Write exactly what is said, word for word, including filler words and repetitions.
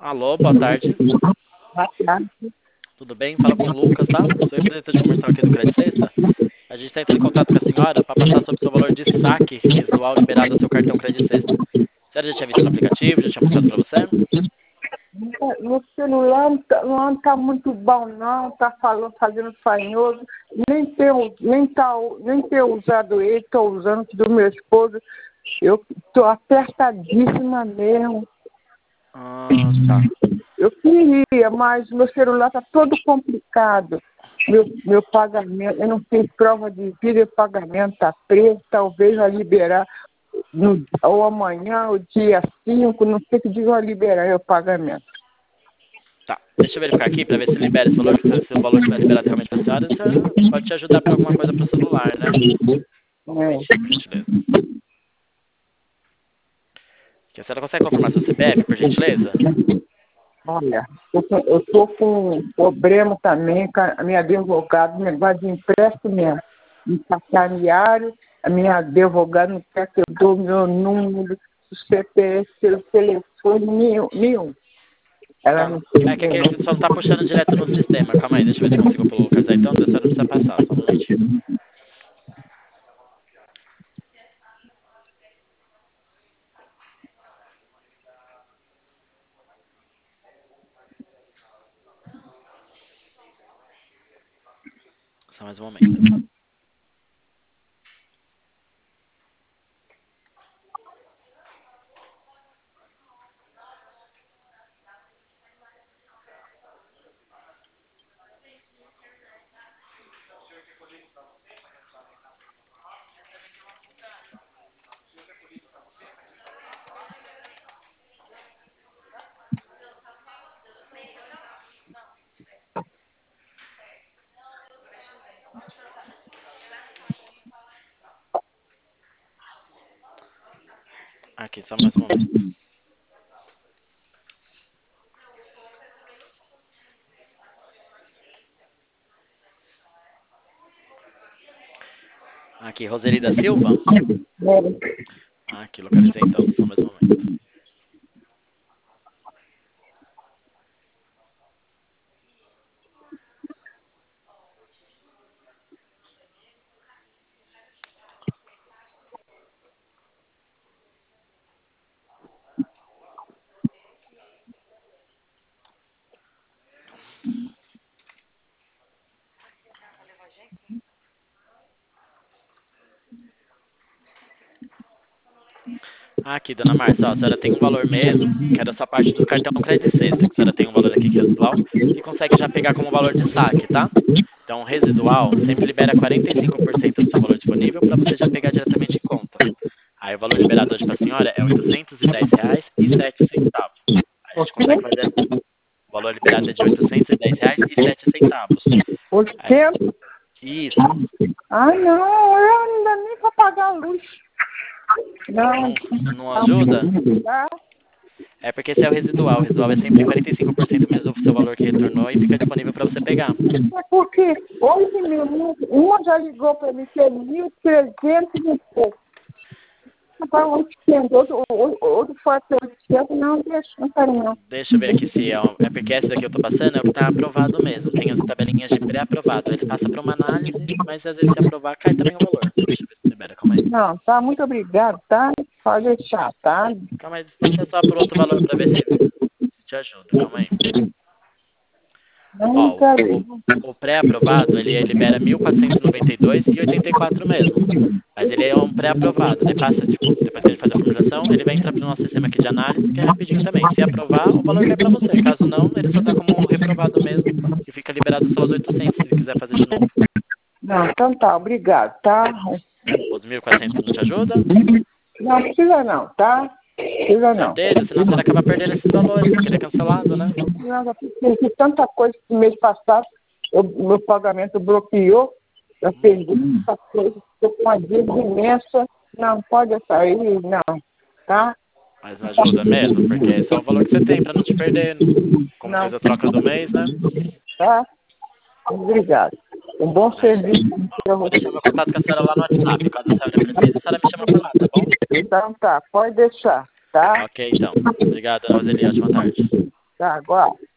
Alô, boa tarde. Boa tarde. Tudo bem? Fala com o Lucas, tá? Sou representante comercial aqui do Crédito Sexta. A gente está entrando em contato com a senhora para passar sobre o seu valor de saque residual liberado do seu cartão Crédito Sexta. A senhora já tinha visto no aplicativo? Já tinha mostrado para você? No celular não tá, não tá muito bom, não. Tá falando, fazendo fanhoso. Nem tenho, nem tá, nem tenho usado ele, tô usando do meu esposo. Eu tô apertadíssima mesmo. Ah, tá. Eu queria, mas meu celular tá todo complicado. Meu, meu pagamento, eu não tenho prova de vida, o pagamento tá preso, talvez vai liberar no, ou amanhã, ou dia cinco, não sei que dia vai liberar o pagamento. Tá. Deixa eu verificar aqui para ver se libera esse valor, porque se o valor estiver liberado realmente para a senhora, a senhora pode te ajudar para alguma coisa para o celular, né? Um momentinho, por gentileza. A senhora consegue confirmar seu C P F, por gentileza? Olha, eu tô, eu tô com um problema também com a minha advogada, negócio de empréstimo em sacaneário. A minha advogada não quer que eu dou meu número, o C P F, pelo telefone, nenhum. nenhum. Ela Tá. não tem. É que aqui ele só não tá puxando direto no sistema. Calma aí, deixa eu ver se eu consigo localizar então, a senhora não precisa passar, só um momentinho. Só mais um momento. Aqui, só mais um momento. Aqui, Roseli da Silva? Aqui, localizei então, só mais um momento. Aqui, dona Márcia, ó, a senhora tem um valor mesmo, que era essa parte do cartão Crédito Sexta, que a senhora tem um valor aqui que é residual, e consegue já pegar como valor de saque, tá? Então, o residual sempre libera quarenta e cinco por cento do seu valor disponível para você já pegar diretamente em conta. Aí o valor liberado hoje para a senhora é oitocentos e dez reais e sete centavos. Aí a gente consegue fazer. O valor liberado é de oitocentos e dez reais e sete centavos. oitocentos? Isso. Ah, não, eu não dá nem para pagar a luz. Não. Não, não ajuda? Tá? É porque esse é o residual. O residual é sempre quarenta e cinco por cento mesmo do seu valor que retornou e fica disponível para você pegar. É porque hoje mesmo, uma já ligou para mim que é mil e trezentos e pouco. Agora oitocentos, outro, outro, outro foi até oitocentos, não, deixa, não quero não. Deixa eu ver aqui se é, um- é porque esse daqui eu tô passando é o que tá aprovado mesmo. Tem as tabelinhas de pré-aprovado. Ele passa para uma análise, mas às vezes se aprovar cai também o valor. Deixa eu ver se libera, calma aí. Não, tá, muito obrigado, tá? Pode deixar, tá? Calma aí, deixa eu só por outro valor para ver se, se te ajuda, calma aí. Não, Ó, não quero. o, o pré-aprovado, ele libera mil quatrocentos e noventa e dois reais e oitenta e quatro mesmo. Mas ele é um pré-aprovado. Ele passa, tipo, depois que a gente faz a formulação, ele vai entrar para o nosso sistema aqui de análise, que é rapidinho também. Se aprovar, o valor cai para você. Caso não, ele só está como reprovado mesmo e fica liberado só os oitocentos, se ele quiser fazer de novo. Não, então tá, obrigado, tá? Os mil e quatrocentos não te ajuda? Não, precisa não, tá? Precisa não. Certeza? Senão você acaba perdendo esses valores, porque ele é cancelado, né? Não, já fiz tanta coisa que no mês passado, eu, meu pagamento bloqueou, eu perdi muita coisa, estou com uma dívida imensa, não pode sair, não, tá? Mas não ajuda mesmo, porque esse é o valor que você tem para não te perder. Como Não. fez a troca do mês, né? Tá? Obrigado. Um bom serviço para Vou você. deixar meu contato com a senhora lá no WhatsApp. Caso a senhora precise, a senhora me chama por lá, tá bom? Então tá, pode deixar, tá? Ok, então. Obrigado, Ana Roseli. Ótima tarde. agora.